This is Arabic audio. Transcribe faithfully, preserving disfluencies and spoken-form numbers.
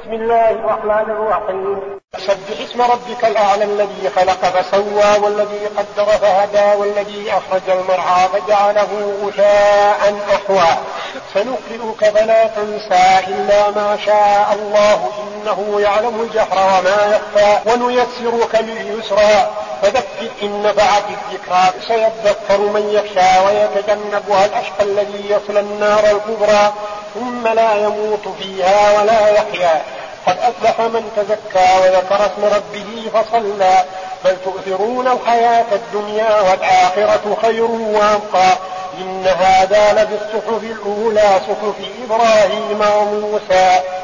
بسم الله الرحمن الرحيم. سبح اسم ربك الأعلى الذي خلق فسوى والذي قدر فهدى والذي أخرج المرعى فجعله غثاء أحوى سنقرئك فلا تنسى إلا ما شاء الله إنه يعلم الجهر وما يخفى ونيسرك لليسرى فذكر إن نفعت الذكرى سيذكر من يخشى ويتجنبها الأشقى الذي يصلى النار الكبرى ثم لا يموت فيها ولا يحيا قد أفلح من تزكى وذكر اسم ربه فصلى بل تؤثرون الحياة الدنيا والآخرة خير وأبقى إن هذا لبالصحف الأولى صحف إبراهيم وموسى